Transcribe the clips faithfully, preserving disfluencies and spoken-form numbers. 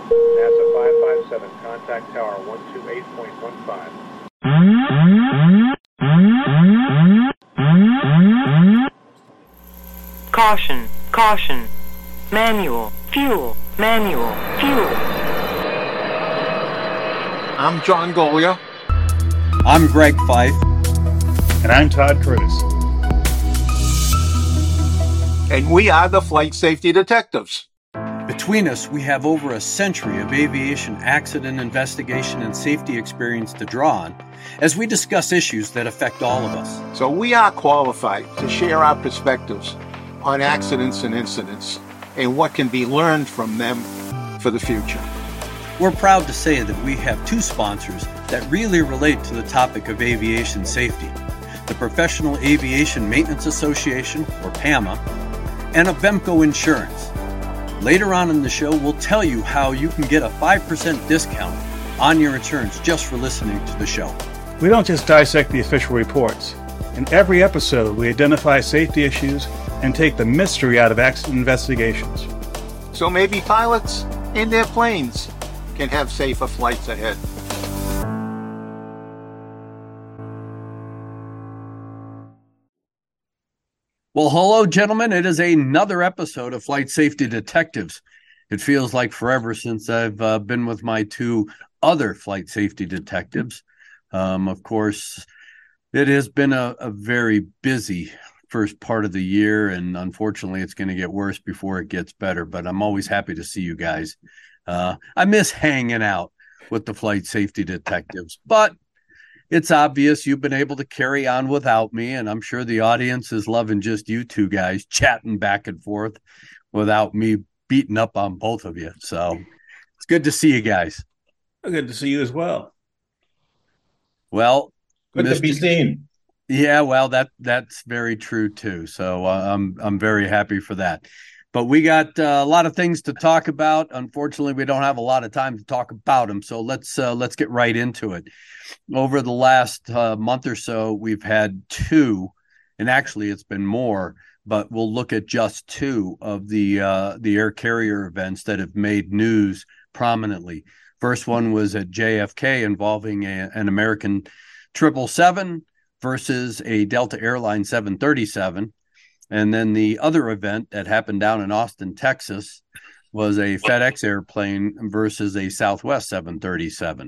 NASA five five seven, contact tower one two eight point one five. Caution, caution. Manual, fuel, manual, fuel. I'm John Golia. I'm Greg Fife. And I'm Todd Curtis. And we are the Flight Safety Detectives. Between us, we have over a century of aviation accident investigation and safety experience to draw on as we discuss issues that affect all of us. So we are qualified to share our perspectives on accidents and incidents and what can be learned from them for the future. We're proud to say that we have two sponsors that really relate to the topic of aviation safety: the Professional Aviation Maintenance Association, or PAMA, and Avemco Insurance. Later on in the show, we'll tell you how you can get a five percent discount on your insurance just for listening to the show. We don't just dissect the official reports. In every episode, we identify safety issues and take the mystery out of accident investigations. So maybe pilots and their planes can have safer flights ahead. Well, hello, gentlemen. It is another episode of Flight Safety Detectives. It feels like forever since I've uh, been with my two other flight safety detectives. Um, of course, it has been a, a very busy first part of the year, and unfortunately, it's going to get worse before it gets better. But I'm always happy to see you guys. Uh, I miss hanging out with the flight safety detectives, but it's obvious you've been able to carry on without me, and I'm sure the audience is loving just you two guys chatting back and forth without me beating up on both of you. So it's good to see you guys. Good to see you as well. Well, good Mister to be seen. Yeah, well, that that's very true too. So uh, I'm I'm very happy for that. But we got uh, a lot of things to talk about. Unfortunately, we don't have a lot of time to talk about them. So let's uh, let's get right into it. Over the last uh, month or so, we've had two, and actually it's been more, but we'll look at just two of the uh, the air carrier events that have made news prominently. First one was at J F K involving a, an American triple seven versus a Delta Airlines seven thirty-seven. And then the other event that happened down in Austin, Texas, was a FedEx airplane versus a Southwest seven thirty-seven.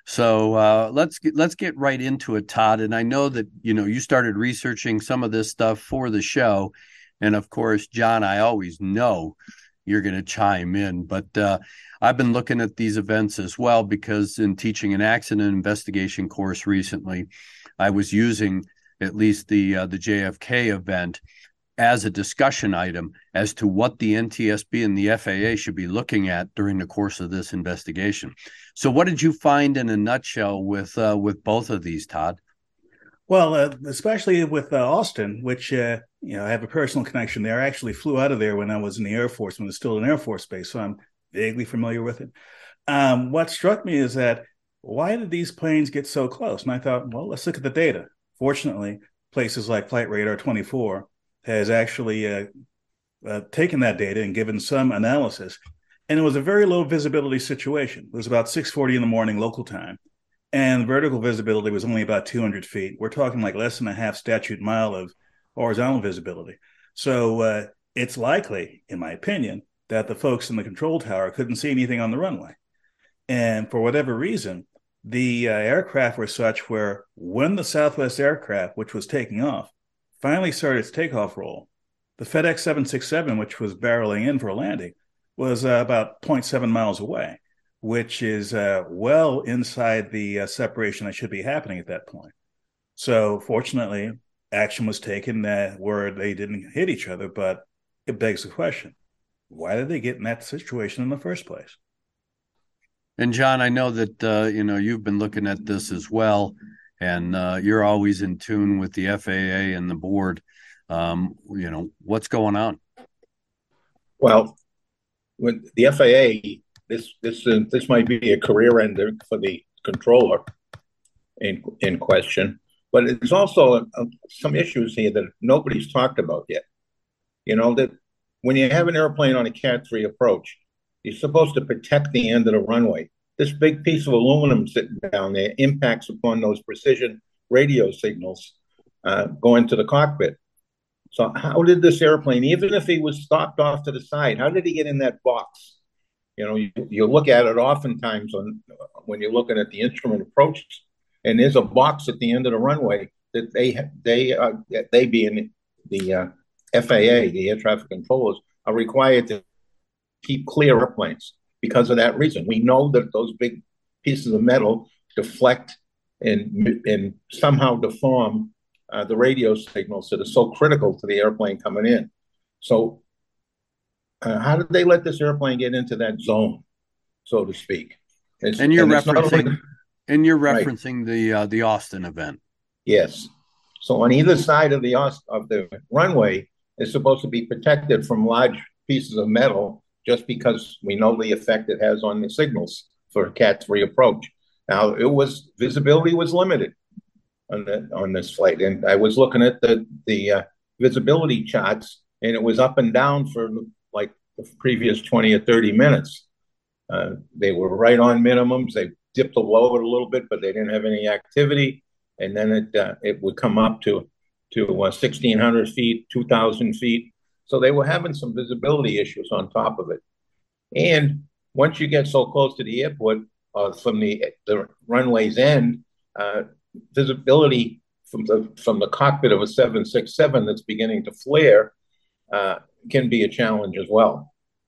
So uh, let's get, let's get right into it, Todd. And I know that, you know, you started researching some of this stuff for the show. And of course, John, I always know you're going to chime in. But uh, I've been looking at these events as well, because in teaching an accident investigation course recently, I was using at least the uh, the J F K event as a discussion item as to what the N T S B and the F A A should be looking at during the course of this investigation. So what did you find in a nutshell with uh, with both of these, Todd? Well, uh, especially with uh, Austin, which, uh, you know, I have a personal connection there. I actually flew out of there when I was in the Air Force, when it was still an Air Force base, so I'm vaguely familiar with it. Um, what struck me is that, why did these planes get so close? And I thought, well, let's look at the data. Fortunately, places like Flight Radar twenty-four has actually uh, uh, taken that data and given some analysis. And it was a very low visibility situation. It was about six forty in the morning local time. And vertical visibility was only about two hundred feet. We're talking like less than a half statute mile of horizontal visibility. So uh, it's likely, in my opinion, that the folks in the control tower couldn't see anything on the runway. And for whatever reason, the uh, aircraft were such where when the Southwest aircraft, which was taking off, finally started its takeoff roll, the FedEx seven sixty-seven, which was barreling in for a landing, was uh, about zero point seven miles away, which is uh, well inside the uh, separation that should be happening at that point. So fortunately, action was taken uh, where they didn't hit each other, but it begs the question, why did they get in that situation in the first place? And John, I know that, uh, you know, you've been looking at this as well, and uh, you're always in tune with the F A A and the board. Um, you know, what's going on? Well, with the F A A, this this uh, this might be a career ender for the controller in in question, but it's also uh, some issues here that nobody's talked about yet. You know, that when you have an airplane on a Cat three approach, You're supposed to protect the end of the runway. This big piece of aluminum sitting down there impacts upon those precision radio signals uh, going to the cockpit. So how did this airplane, even if he was stopped off to the side, how did he get in that box? You know, you, you look at it oftentimes on when you're looking at the instrument approaches, and there's a box at the end of the runway that they they uh, they being the uh, F A A, the air traffic controllers, are required to keep clear airplanes because of that reason. We know that those big pieces of metal deflect and and somehow deform uh, the radio signals that are so critical to the airplane coming in. So uh, how did they let this airplane get into that zone, so to speak? It's, and you're and referencing only, and you're referencing right. the uh, the Austin event. Yes. So on either side of the of the runway is supposed to be protected from large pieces of metal, just because we know the effect it has on the signals for a Cat three approach. Now, it was visibility was limited on the on this flight, and I was looking at the the uh, visibility charts, and it was up and down for like the previous twenty or thirty minutes. Uh, they were right on minimums. They dipped below it a little bit, but they didn't have any activity, and then it uh, it would come up to to uh, sixteen hundred feet, two thousand feet. So they were having some visibility issues on top of it. And once you get so close to the airport, uh, from the the runway's end, uh, visibility from the from the cockpit of a seven sixty-seven that's beginning to flare uh, can be a challenge as well.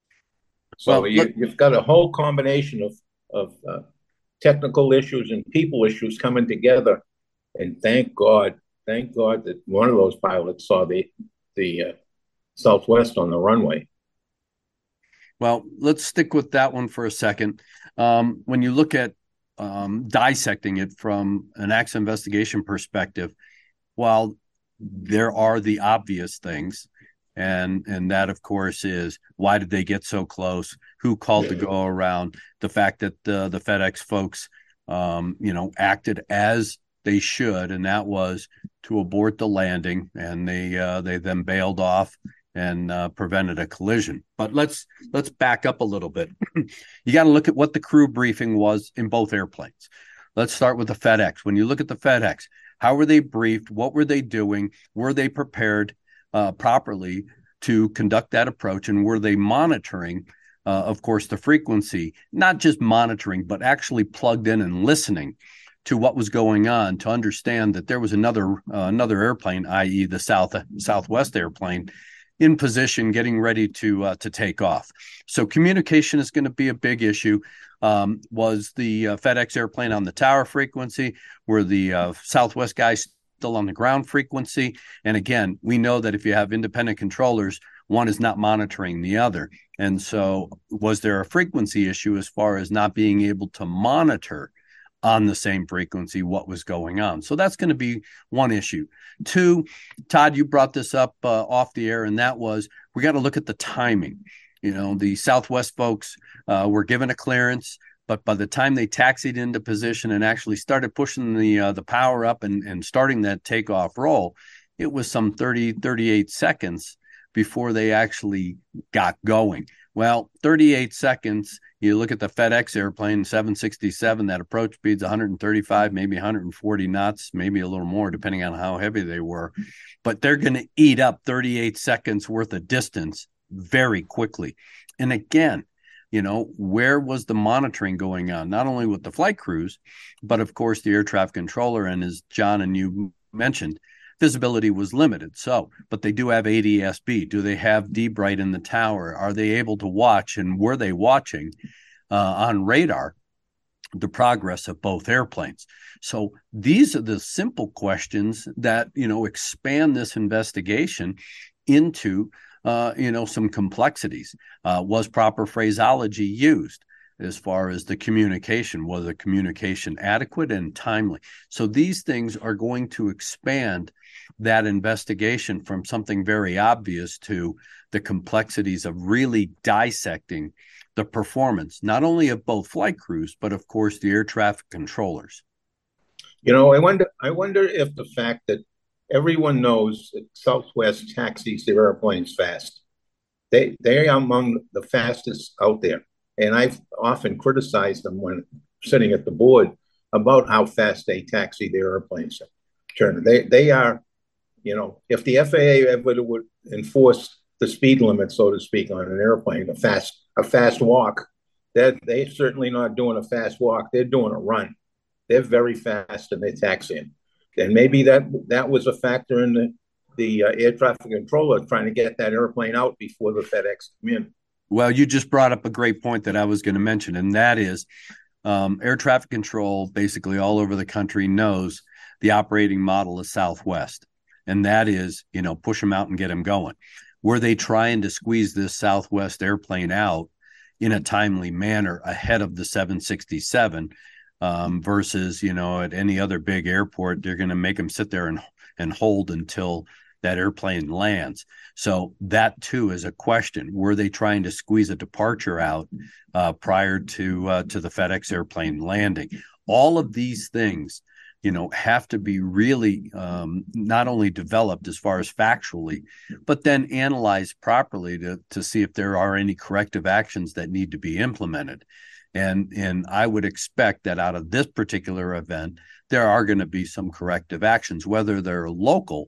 So well, you, look- you've got a whole combination of of uh, technical issues and people issues coming together. And thank God, thank God that one of those pilots saw the the uh, Southwest on the runway. Well, let's stick with that one for a second. Um, when you look at um, dissecting it from an accident investigation perspective, while there are the obvious things, and and that, of course, is why did they get so close? Who called to go around? The fact that the, the FedEx folks, um, you know, acted as they should, and that was to abort the landing, and they uh, they then bailed off and uh, prevented a collision. But let's let's back up a little bit. You got to look at what the crew briefing was in both airplanes. Let's start with the FedEx. When you look at the FedEx, how were they briefed? What were they doing? Were they prepared uh, properly to conduct that approach? And were they monitoring, uh, of course, the frequency, not just monitoring, but actually plugged in and listening to what was going on to understand that there was another uh, another airplane, that is the South Southwest airplane, in position, getting ready to uh, to take off. So communication is going to be a big issue. Um, was the uh, FedEx airplane on the tower frequency? Were the uh, Southwest guys still on the ground frequency? And again, we know that if you have independent controllers, one is not monitoring the other. And so was there a frequency issue as far as not being able to monitor on the same frequency what was going on? So that's going to be one issue. Two, Todd, you brought this up uh, off the air, and that was we got to look at the timing. You know, the Southwest folks uh, were given a clearance, but by the time they taxied into position and actually started pushing the uh, the power up and, and starting that takeoff roll, it was some thirty, thirty-eight seconds before they actually got going. Well, thirty-eight seconds, you look at the FedEx airplane, seven sixty-seven, that approach speed's one hundred thirty-five, maybe one hundred forty knots, maybe a little more, depending on how heavy they were. But they're going to eat up thirty-eight seconds worth of distance very quickly. And again, you know, where was the monitoring going on? Not only with the flight crews, but of course the air traffic controller. And as John and you mentioned, visibility was limited. So, but they do have A D S B. Do they have D-Bright in the tower? Are they able to watch? And were they watching uh, on radar the progress of both airplanes? So these are the simple questions that, you know, expand this investigation into, uh, you know, some complexities. Uh, was proper phraseology used? As far as the communication, was the communication adequate and timely? So these things are going to expand that investigation from something very obvious to the complexities of really dissecting the performance, not only of both flight crews, but of course the air traffic controllers. You know, I wonder, I wonder if the fact that everyone knows that Southwest taxis their airplanes fast, they they are among the fastest out there. And I've often criticized them when sitting at the board about how fast they taxi their airplanes. They they are, you know, if the F A A ever would enforce the speed limit, so to speak, on an airplane, a fast a fast walk, they're they're certainly not doing a fast walk. They're doing a run. They're very fast and they're taxiing. And maybe that that was a factor in the the uh, air traffic controller trying to get that airplane out before the FedEx come in. Well, you just brought up a great point that I was going to mention, and that is um, air traffic control basically all over the country knows the operating model is Southwest, and that is, you know, push them out and get them going. Were they trying to squeeze this Southwest airplane out in a timely manner ahead of the seven sixty-seven um, versus, you know, at any other big airport, they're going to make them sit there and, and hold until that airplane lands. So that too is a question. Were they trying to squeeze a departure out uh, prior to uh, to the FedEx airplane landing? All of these things, you know, have to be really um, not only developed as far as factually, but then analyzed properly to to see if there are any corrective actions that need to be implemented. And and I would expect that out of this particular event, there are going to be some corrective actions, whether they're local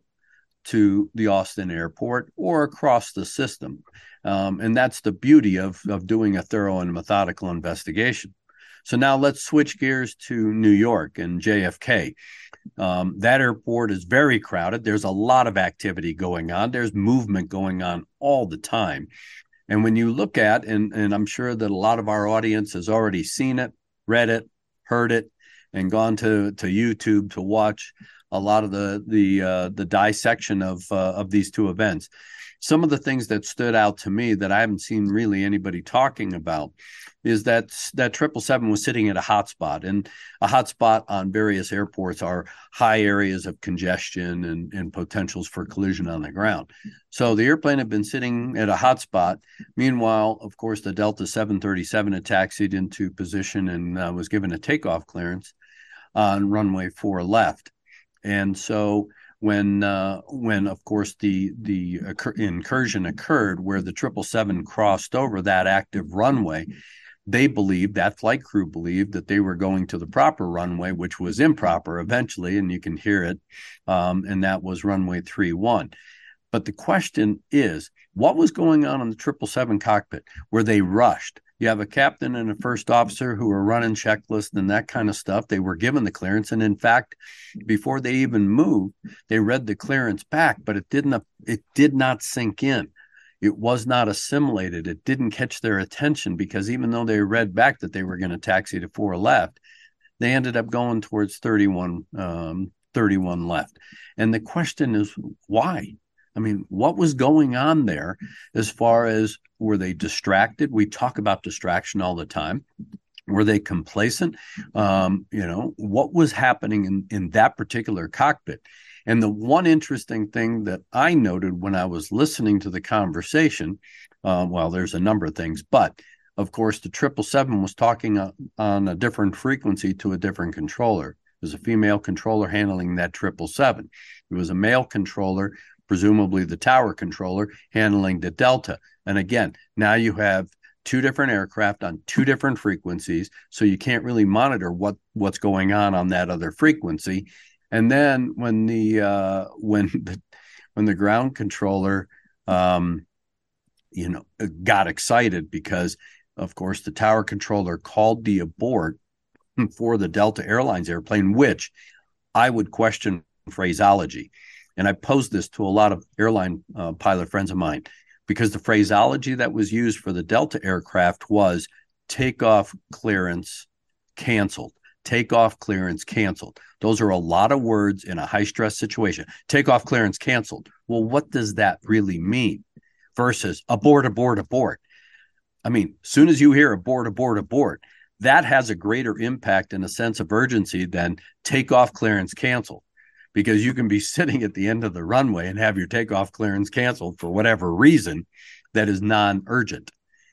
to the Austin airport or across the system. Um, and that's the beauty of, of doing a thorough and methodical investigation. So now let's switch gears to New York and J F K. Um, that airport is very crowded. There's a lot of activity going on. There's movement going on all the time. And when you look at, and, and I'm sure that a lot of our audience has already seen it, read it, heard it, and gone to, to YouTube to watch a lot of the the uh, the dissection of uh, of these two events. Some of the things that stood out to me that I haven't seen really anybody talking about is that that triple seven was sitting at a hotspot, and a hotspot on various airports are high areas of congestion and, and potentials for collision on the ground. So the airplane had been sitting at a hotspot. Meanwhile, of course, the Delta seven thirty-seven had taxied into position and uh, was given a takeoff clearance on runway four left. And so when, uh, when of course, the the occur- incursion occurred where the triple seven crossed over that active runway, they believed, that flight crew believed, that they were going to the proper runway, which was improper eventually, and you can hear it, um, and that was runway three one. But the question is, what was going on in the triple seven cockpit? Were they rushed? You have a captain and a first officer who were running checklists and that kind of stuff. They were given the clearance. And in fact, before they even moved, they read the clearance back, but it didn't, it did not sink in. It was not assimilated. It didn't catch their attention because even though they read back that they were going to taxi to four left, they ended up going towards thirty-one, um, thirty-one left. And the question is, why? I mean, what was going on there as far as, were they distracted? We talk about distraction all the time. Were they complacent? Um, you know, what was happening in, in that particular cockpit? And the one interesting thing that I noted when I was listening to the conversation, uh, well, there's a number of things, but of course, the triple seven was talking uh, on a different frequency to a different controller. It was a female controller handling that triple seven. It was a male controller, presumably the tower controller, handling the Delta. And again, now you have two different aircraft on two different frequencies, so you can't really monitor what, what's going on on that other frequency. And then when the uh, when the when the ground controller, um, you know, got excited because, of course, the tower controller called the abort for the Delta Airlines airplane, which I would question phraseology. And I posed this to a lot of airline uh, pilot friends of mine, because the phraseology that was used for the Delta aircraft was takeoff clearance canceled, takeoff clearance canceled. Those are a lot of words in a high stress situation. Takeoff clearance canceled. Well, what does that really mean versus abort, abort, abort? I mean, as soon as you hear abort, abort, abort, that has a greater impact and a sense of urgency than takeoff clearance canceled. Because you can be sitting at the end of the runway and have your takeoff clearance canceled for whatever reason that is non-urgent.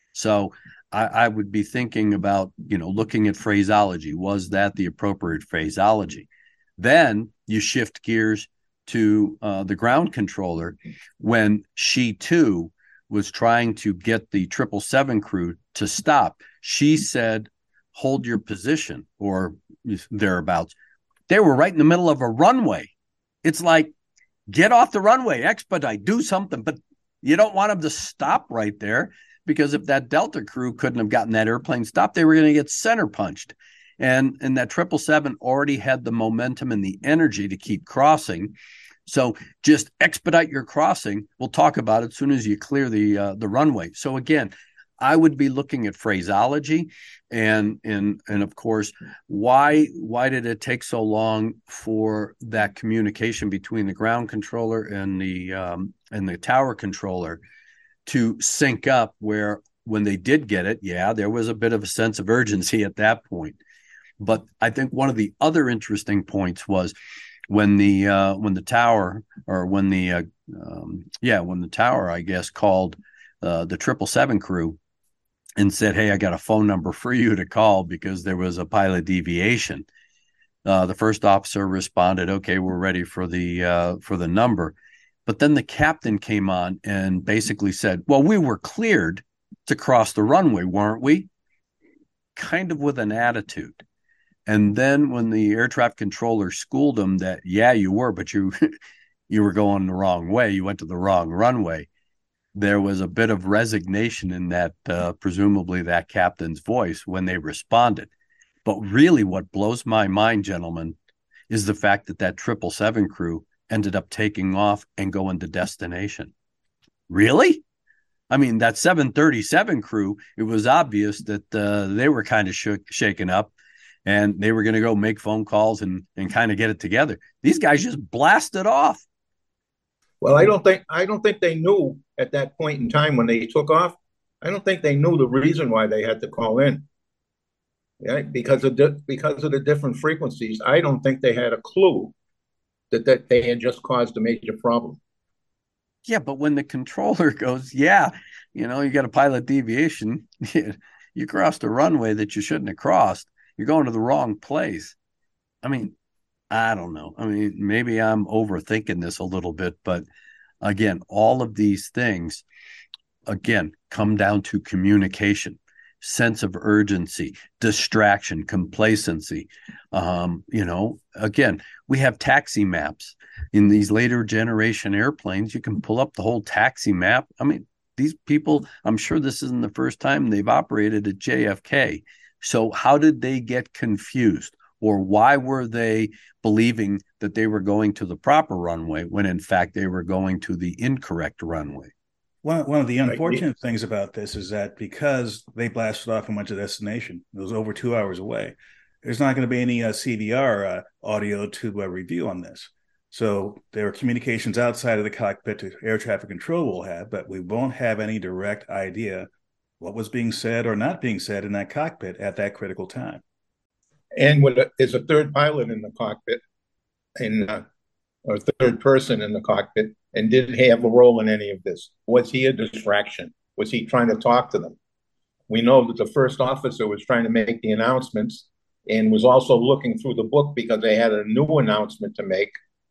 So I, I would be thinking about, you know, looking at phraseology. Was that the appropriate phraseology? Then you shift gears to uh, the ground controller when she too was trying to get the triple seven crew to stop. She said, hold your position, or thereabouts. They were right in the middle of a runway. It's like, get off the runway, expedite, do something. But you don't want them to stop right there, because if that Delta crew couldn't have gotten that airplane stopped, they were going to get center punched. And, and that triple seven already had the momentum and the energy to keep crossing. So just expedite your crossing. We'll talk about it as soon as you clear the uh, the runway. So again, I would be looking at phraseology, and and and of course, why why did it take so long for that communication between the ground controller and the um, and the tower controller to sync up, where when they did get it, yeah, there was a bit of a sense of urgency at that point. But I think one of the other interesting points was when the uh, when the tower, or when the uh, um, yeah when the tower, I guess, called uh, the triple seven crew and said, "Hey, I got a phone number for you to call because there was a pilot deviation." Uh, the first officer responded, "Okay, we're ready for the uh, for the number." But then the captain came on and basically said, "Well, we were cleared to cross the runway, weren't we?" Kind of with an attitude. And then when the air traffic controller schooled him that, yeah, you were, but you you were going the wrong way. You went to the wrong runway. There was a bit of resignation in that, uh, presumably that captain's voice when they responded. But really what blows my mind, gentlemen, is the fact that that triple seven crew ended up taking off and going to destination. Really? I mean, that seven thirty-seven crew, it was obvious that uh, they were kind of shook, shaken up, and they were going to go make phone calls and, and kind of get it together. These guys just blasted off. Well, I don't think I don't think they knew at that point in time when they took off. I don't think they knew the reason why they had to call in. Yeah, because of di- because of the different frequencies. I don't think they had a clue that, that they had just caused a major problem. Yeah, but when the controller goes, yeah, you know, you got a pilot deviation, you crossed a runway that you shouldn't have crossed. You're going to the wrong place. I mean, I don't know. I mean, maybe I'm overthinking this a little bit, but again, all of these things, again, come down to communication, sense of urgency, distraction, complacency. Um, you know, again, we have taxi maps in these later generation airplanes. You can pull up the whole taxi map. I mean, these people, I'm sure this isn't the first time they've operated at J F K. So how did they get confused, or why were they believing that they were going to the proper runway when in fact they were going to the incorrect runway? One, one of the unfortunate right. things about this is that because they blasted off and went to destination, it was over two hours away, there's not going to be any uh, C V R uh, audio to uh, review on this. So there are communications outside of the cockpit to air traffic control will have, but we won't have any direct idea what was being said or not being said in that cockpit at that critical time. And when there's a third pilot in the cockpit, and uh, or third person in the cockpit, and didn't have a role in any of this, was he a distraction? Was he trying to talk to them? We know that the first officer was trying to make the announcements and was also looking through the book because they had a new announcement to make.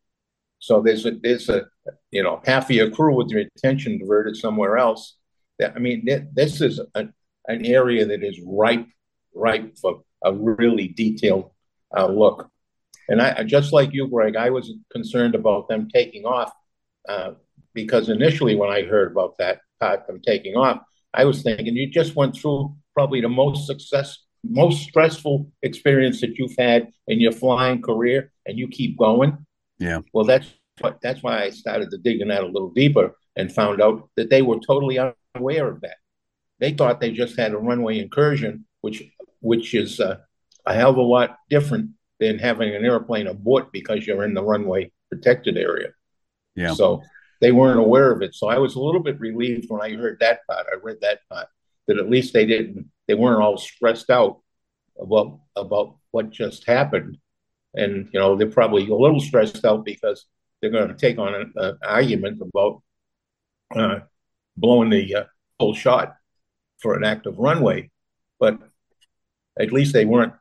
So there's a, there's a, you know, half of your crew with their attention diverted somewhere else. I mean, this is a, an area that is ripe, ripe for a really detailed uh, look. And I, just like you, Greg, I was concerned about them taking off uh, because initially when I heard about that part, them taking off, I was thinking you just went through probably the most success, most stressful experience that you've had in your flying career, and you keep going. Yeah. Well, that's what, that's why I started to dig in that a little deeper and found out that they were totally unaware of that. They thought they just had a runway incursion, which which is uh, a hell of a lot different than having an airplane abort because you're in the runway protected area. Yeah. So they weren't aware of it. So I was a little bit relieved when I heard that part. I read that part, that at least they didn't, they weren't all stressed out about about what just happened. And, you know, they're probably a little stressed out because they're going to take on an, an argument about uh, blowing the uh, full shot for an active runway. But at least they weren't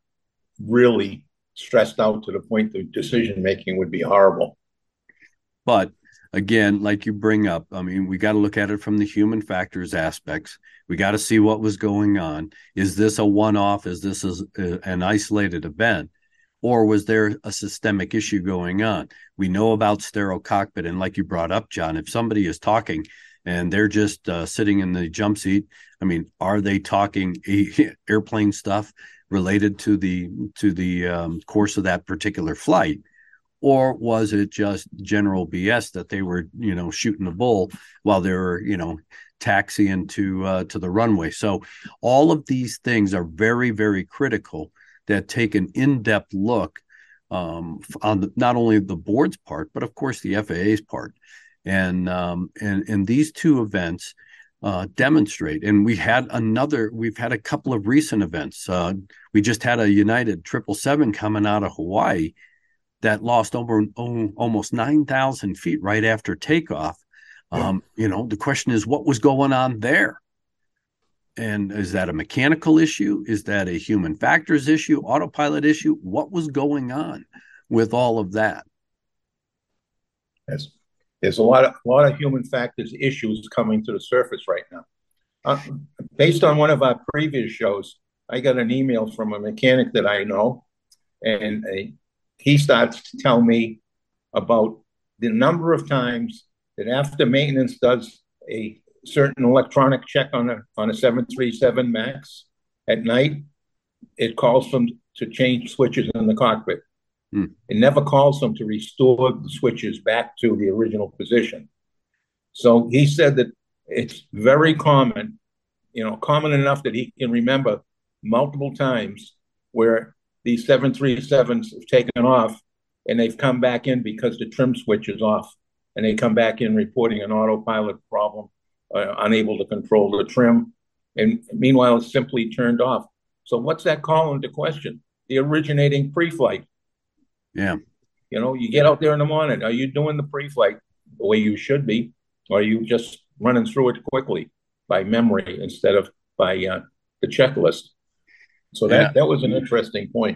really stressed out to the point that decision-making would be horrible. But again, like you bring up, I mean, we got to look at it from the human factors aspects. We got to see what was going on. Is this a one-off? Is this a, an isolated event? Or was there a systemic issue going on? We know about sterile cockpit. And like you brought up, John, if somebody is talking and they're just uh, sitting in the jump seat, I mean, are they talking airplane stuff related to the to the um, course of that particular flight? Or was it just general B S that they were, you know, shooting the bull while they were, you know, taxiing to uh, to the runway? So all of these things are very, very critical that take an in-depth look um, on the, not only the board's part, but of course the F A A's part. And um, and and these two events uh, demonstrate. And we had another. We've had a couple of recent events. Uh, we just had a United triple seven coming out of Hawaii that lost over oh, almost nine thousand feet right after takeoff. Um, you know, the question is, what was going on there? And is that a mechanical issue? Is that a human factors issue, autopilot issue? What was going on with all of that? Yes. There's a lot of a lot of human factors issues coming to the surface right now. Uh, based on one of our previous shows, I got an email from a mechanic that I know, and a, he starts to tell me about the number of times that after maintenance does a certain electronic check on a on a seven thirty-seven MAX at night, it calls them to change switches in the cockpit. Hmm. It never calls them to restore the switches back to the original position. So he said that it's very common, you know, common enough that he can remember multiple times where these seven thirty-sevens have taken off and they've come back in because the trim switch is off, and they come back in reporting an autopilot problem, uh, unable to control the trim, and meanwhile it's simply turned off. So what's that call into question? The originating pre-flight. Yeah. You know, you get out there in the morning, are you doing the pre-flight the way you should be, or are you just running through it quickly by memory instead of by uh, the checklist? So that, yeah. that was an interesting point.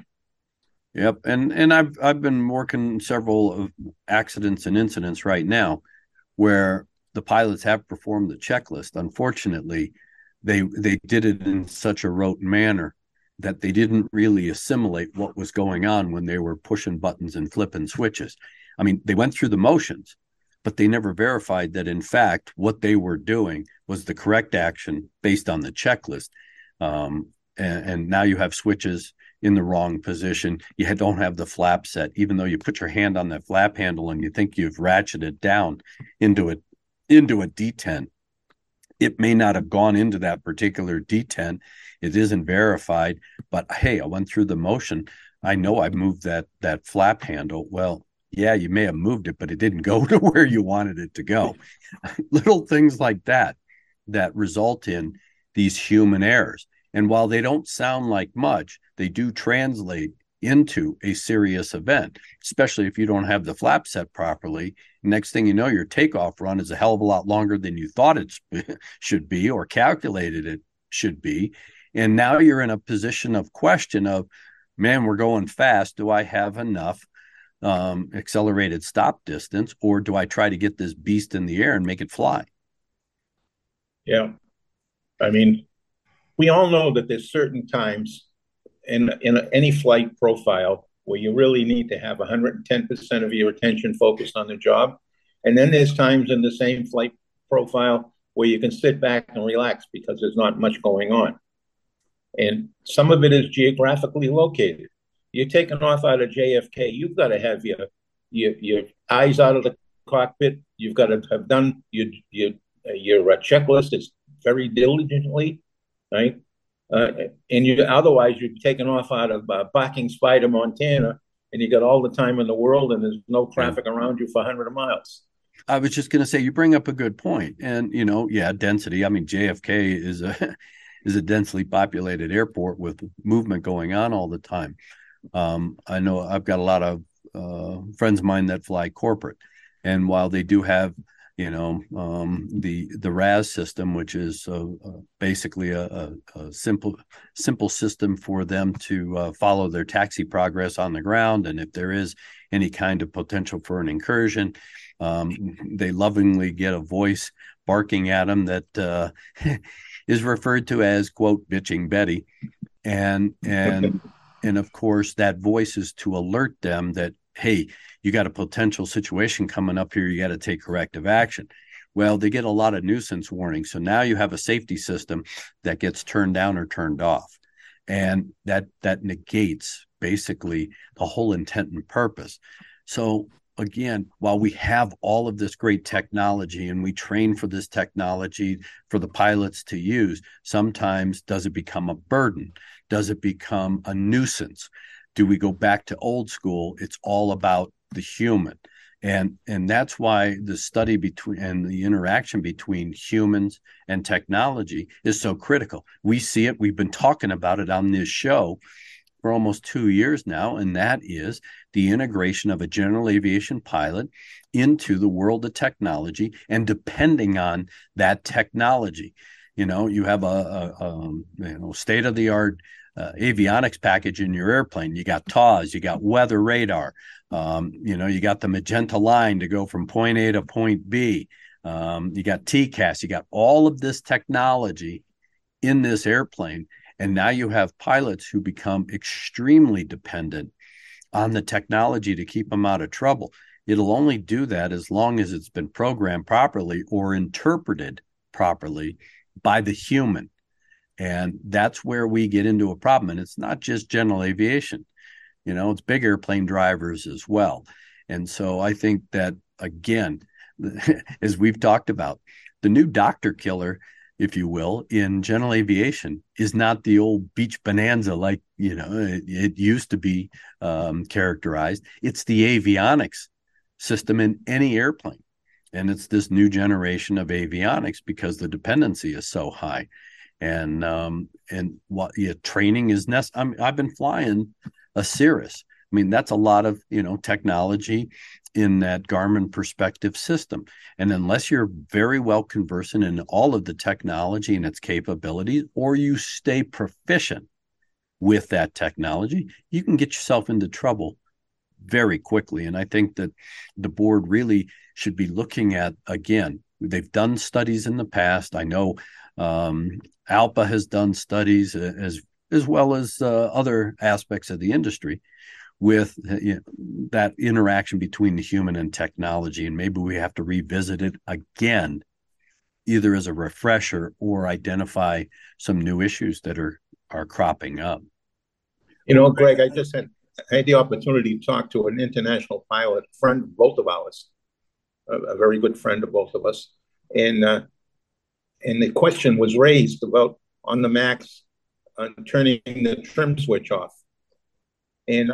Yep, and and I've I've been working several of accidents and incidents right now where the pilots have performed the checklist. Unfortunately, they they did it in such a rote manner that they didn't really assimilate what was going on when they were pushing buttons and flipping switches. I mean, they went through the motions, but they never verified that, in fact, what they were doing was the correct action based on the checklist. Um, and, and now you have switches in the wrong position. You don't have the flap set, even though you put your hand on that flap handle and you think you've ratcheted down into it, into a detent. It may not have gone into that particular detent. It isn't verified, but hey, I went through the motion. I know I moved that that flap handle. Well, yeah, you may have moved it, but it didn't go to where you wanted it to go. Little things like that that result in these human errors. And while they don't sound like much, they do translate into a serious event, especially if you don't have the flap set properly. Next thing you know, your takeoff run is a hell of a lot longer than you thought it should be or calculated it should be. And now you're in a position of question of, man, we're going fast. Do I have enough um, accelerated stop distance, or do I try to get this beast in the air and make it fly? Yeah. I mean, we all know that there's certain times in, in any flight profile where you really need to have one hundred ten percent of your attention focused on the job. And then there's times in the same flight profile where you can sit back and relax because there's not much going on. And some of it is geographically located. You're taking off out of J F K, you've got to have your your, your eyes out of the cockpit. You've got to have done your your, your uh, checklist is very diligently, right? Uh, and you otherwise you're taking off out of uh, Barking Spider, Montana, and you got all the time in the world, and there's no traffic yeah. around you for one hundred miles. I was just going to say, you bring up a good point, and you know, yeah, density. I mean, J F K is a is a densely populated airport with movement going on all the time. Um, I know I've got a lot of uh, friends of mine that fly corporate, and while they do have you know, um, the the R A S system, which is uh, uh, basically a, a, a simple simple system for them to uh, follow their taxi progress on the ground, and if there is any kind of potential for an incursion, um, they lovingly get a voice barking at them that uh, is referred to as, quote, bitching Betty, and and and of course that voice is to alert them that, hey, you got a potential situation coming up here, you got to take corrective action. Well, they get a lot of nuisance warnings. So now you have a safety system that gets turned down or turned off. And that that negates basically the whole intent and purpose. So again, while we have all of this great technology and we train for this technology for the pilots to use, sometimes does it become a burden? Does it become a nuisance? Do we go back to old school? It's all about the human. And, and that's why the study between and the interaction between humans and technology is so critical. We see it. We've been talking about it on this show for almost two years now, and that is the integration of a general aviation pilot into the world of technology and depending on that technology. You know, you have a, a, a you know, state-of-the-art Uh, avionics package in your airplane. You got T A W S, you got weather radar, um, you know, you got the magenta line to go from point A to point B. Um, you got T C A S, you got all of this technology in this airplane. And now you have pilots who become extremely dependent on the technology to keep them out of trouble. It'll only do that as long as it's been programmed properly or interpreted properly by the human. And that's where we get into a problem. And it's not just general aviation, you know, it's big airplane drivers as well. And so I think that, again, as we've talked about, the new doctor killer, if you will, in general aviation is not the old beach bonanza like, you know, it, it used to be um, characterized. It's the avionics system in any airplane. And it's this new generation of avionics because the dependency is so high. And um, and what yeah, training is necessary. I mean, I've been flying a Cirrus. I mean, that's a lot of, you know, technology in that Garmin Perspective system. And unless you're very well conversant in all of the technology and its capabilities, or you stay proficient with that technology, you can get yourself into trouble very quickly. And I think that the board really should be looking at, again, they've done studies in the past. I know um, ALPA has done studies as as well as uh, other aspects of the industry with you know, that interaction between the human and technology. And maybe we have to revisit it again, either as a refresher or identify some new issues that are, are cropping up. You know, Greg, I just had, I had the opportunity to talk to an international pilot, friend of both of ours, a, a very good friend of both of us. And, uh, and the question was raised about on the MAX on turning the trim switch off. And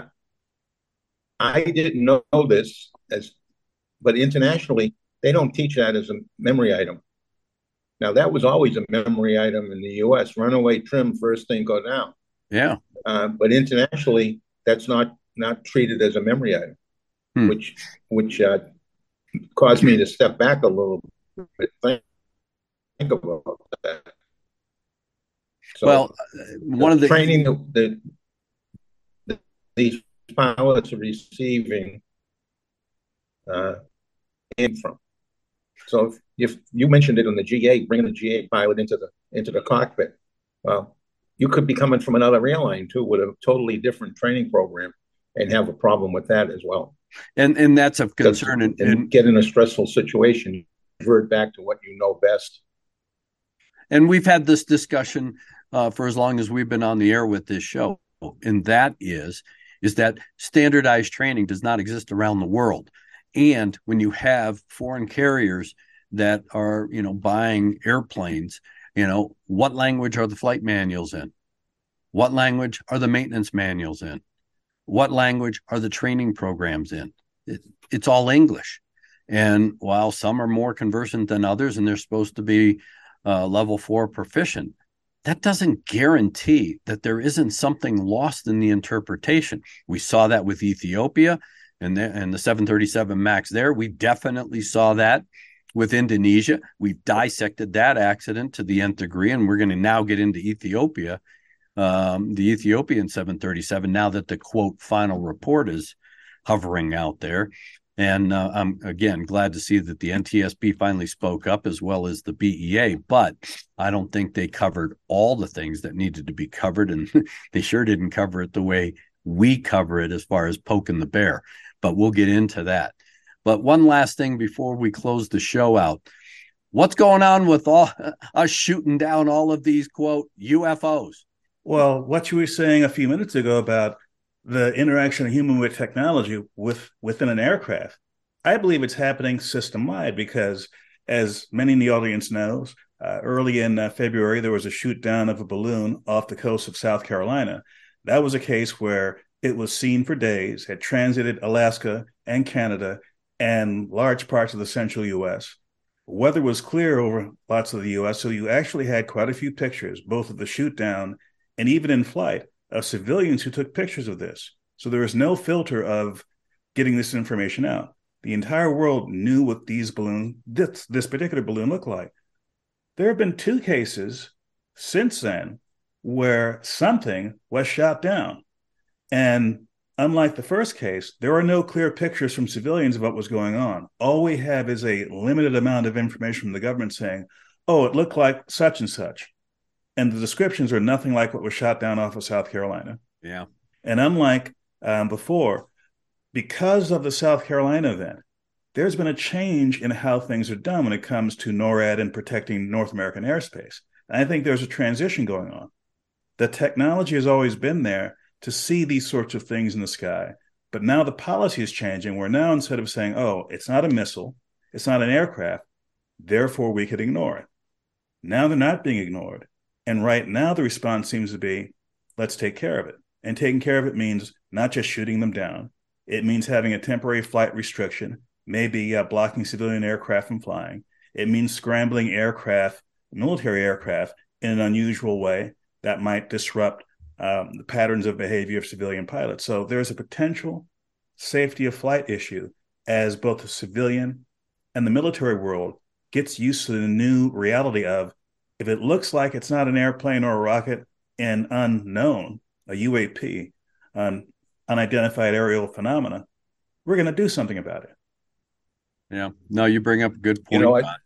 I didn't know this, as, but internationally, they don't teach that as a memory item. Now, that was always a memory item in the U S, runaway trim, first thing go down. Yeah. Uh, but internationally, that's not not treated as a memory item, hmm. which which uh, caused me to step back a little bit, think, think about that. So well, one of the training that the, these pilots are receiving uh, in from. So if, if you mentioned it on the G eight, bringing the G eight pilot into the into the cockpit, well, you could be coming from another airline too with a totally different training program and have a problem with that as well. And and that's of concern. And, and get in a stressful situation, you revert back to what you know best. And we've had this discussion uh, for as long as we've been on the air with this show, and that is is that standardized training does not exist around the world. And when you have foreign carriers that are, you know, buying airplanes, you know, what language are the flight manuals in? What language are the maintenance manuals in? What language are the training programs in? It, it's all English. And while some are more conversant than others, and they're supposed to be uh, level four proficient, that doesn't guarantee that there isn't something lost in the interpretation. We saw that with Ethiopia and the, and the seven thirty-seven MAX there. We definitely saw that with Indonesia. We've dissected that accident to the nth degree, and we're going to now get into Ethiopia, um, the Ethiopian seven thirty-seven, now that the, quote, final report is hovering out there. And uh, I'm, again, glad to see that the N T S B finally spoke up, as well as the B E A, but I don't think they covered all the things that needed to be covered, and they sure didn't cover it the way we cover it as far as poking the bear, but we'll get into that. But one last thing before we close the show out. What's going on with all, us shooting down all of these, quote, U F Os? Well, what you were saying a few minutes ago about the interaction of human with technology with within an aircraft, I believe it's happening system-wide because, as many in the audience knows, uh, early in uh, February, there was a shoot down of a balloon off the coast of South Carolina. That was a case where it was seen for days, had transited Alaska and Canada and large parts of the central U S. Weather was clear over lots of the U S, so you actually had quite a few pictures, both of the shoot down and even in flight, of civilians who took pictures of this. So there was no filter of getting this information out. The entire world knew what these balloons, this, this particular balloon looked like. There have been two cases since then where something was shot down. And unlike the first case, there are no clear pictures from civilians of what was going on. All we have is a limited amount of information from the government saying, oh, it looked like such and such. And the descriptions are nothing like what was shot down off of South Carolina. Yeah. And unlike um, before, because of the South Carolina event, there's been a change in how things are done when it comes to NORAD and protecting North American airspace. And I think there's a transition going on. The technology has always been there to see these sorts of things in the sky. But now the policy is changing, where now instead of saying, oh, it's not a missile, it's not an aircraft, therefore we could ignore it. Now they're not being ignored. And right now the response seems to be, let's take care of it. And taking care of it means not just shooting them down. It means having a temporary flight restriction, maybe uh, blocking civilian aircraft from flying. It means scrambling aircraft, military aircraft, in an unusual way that might disrupt um, the patterns of behavior of civilian pilots. So there's a potential safety of flight issue as both the civilian and the military world gets used to the new reality of, if it looks like it's not an airplane or a rocket, an unknown, a U A P, an unidentified aerial phenomena, we're going to do something about it. Yeah. No, you bring up a good point. You know, I,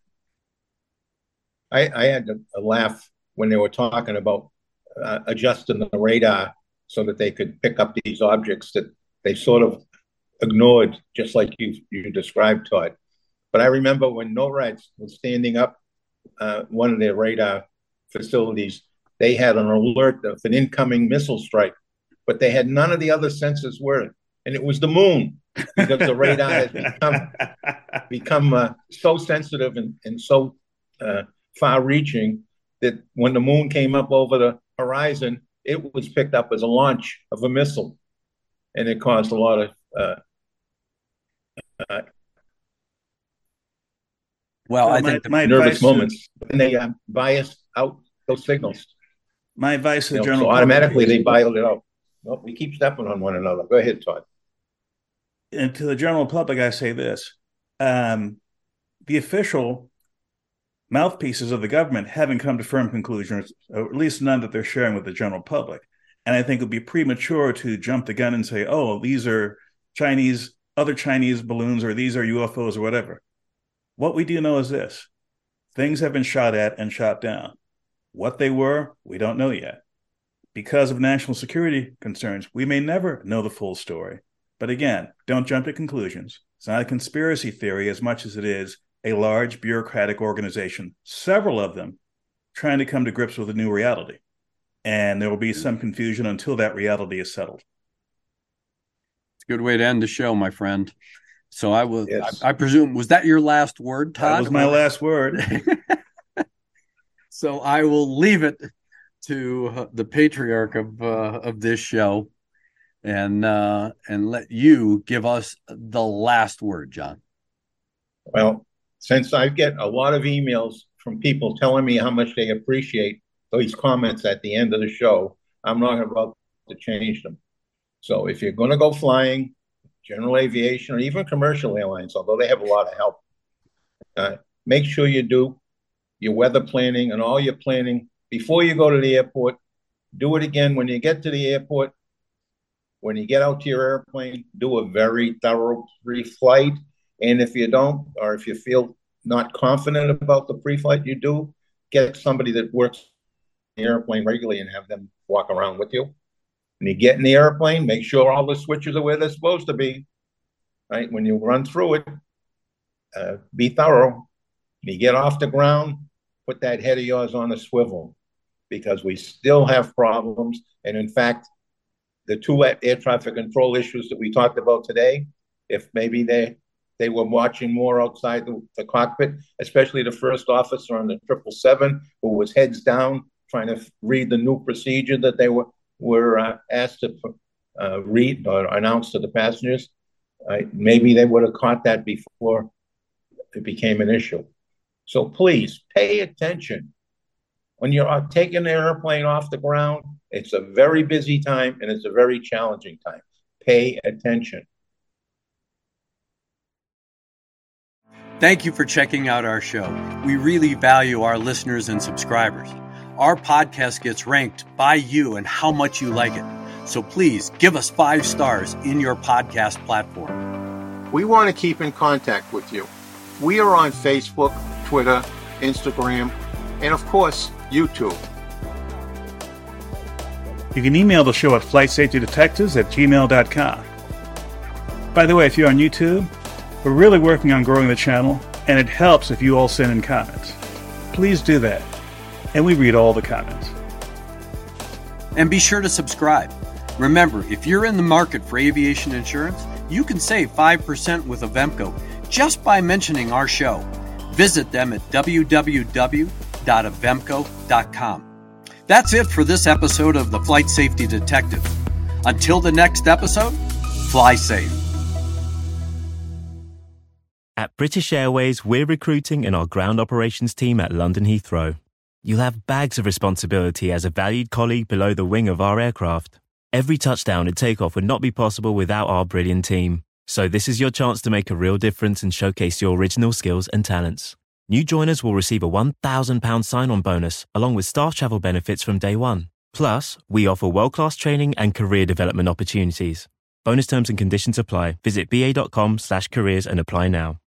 I, I had a laugh when they were talking about uh, adjusting the radar so that they could pick up these objects that they sort of ignored, just like you you described, Todd. But I remember when NORAD was standing up uh, one of their radar facilities, they had an alert of an incoming missile strike, but they had none of the other sensors working, and it was the moon, because the radar has become become uh, so sensitive and, and so uh, far-reaching that when the moon came up over the horizon, it was picked up as a launch of a missile, and it caused a lot of uh, uh, well, I my, think the my nervous moments, to, and they uh, biased out those signals. My advice to the you know, general so automatically they biased it out. Well, we keep stepping on one another. Go ahead, Todd. And to the general public, I say this. Um, the official mouthpieces of the government haven't come to firm conclusions, or at least none that they're sharing with the general public. And I think it would be premature to jump the gun and say, oh, these are Chinese, other Chinese balloons, or these are U F Os or whatever. What we do know is this. Things have been shot at and shot down. What they were, we don't know yet. Because of national security concerns, we may never know the full story. But again, don't jump to conclusions. It's not a conspiracy theory as much as it is a large bureaucratic organization, several of them, trying to come to grips with a new reality. And there will be some confusion until that reality is settled. It's a good way to end the show, my friend. So I will, yes. I, I presume, was that your last word, Todd? That was my last word. So I will leave it to uh, the patriarch of uh, of this show, and uh, and let you give us the last word, John. Well, since I get a lot of emails from people telling me how much they appreciate these comments at the end of the show, I'm not about to change them. So if you're going to go flying, general aviation, or even commercial airlines, although they have a lot of help, uh, make sure you do your weather planning and all your planning before you go to the airport. Do it again when you get to the airport. When you get out to your airplane, do a very thorough pre-flight. And if you don't, or if you feel not confident about the pre-flight, you do get somebody that works in the airplane regularly and have them walk around with you. When you get in the airplane, make sure all the switches are where they're supposed to be. Right? When you run through it, uh, be thorough. When you get off the ground, put that head of yours on a swivel, because we still have problems. And in fact, the two air traffic control issues that we talked about today, if maybe they they were watching more outside the, the cockpit, especially the first officer on the triple seven, who was heads down trying to read the new procedure that they were were uh, asked to uh, read or announce to the passengers. Uh, maybe they would have caught that before it became an issue. So please pay attention. When you're taking the airplane off the ground, it's a very busy time and it's a very challenging time. Pay attention. Thank you for checking out our show. We really value our listeners and subscribers. Our podcast gets ranked by you and how much you like it. So please give us five stars in your podcast platform. We want to keep in contact with you. We are on Facebook, Twitter, Instagram, and of course, YouTube. You can email the show at flight safety detectives at gmail dot com. By the way, if you're on YouTube, we're really working on growing the channel, and it helps if you all send in comments. Please do that, and we read all the comments. And be sure to subscribe. Remember, if you're in the market for aviation insurance, you can save five percent with Avemco just by mentioning our show. Visit them at w w w dot avemco dot com. That's it for this episode of the Flight Safety Detective. Until the next episode, fly safe. At British Airways, we're recruiting in our ground operations team at London Heathrow. You'll have bags of responsibility as a valued colleague below the wing of our aircraft. Every touchdown and takeoff would not be possible without our brilliant team. So this is your chance to make a real difference and showcase your original skills and talents. New joiners will receive a one thousand pounds sign-on bonus, along with staff travel benefits from day one. Plus, we offer world-class training and career development opportunities. Bonus terms and conditions apply. Visit ba dot com slash careers and apply now.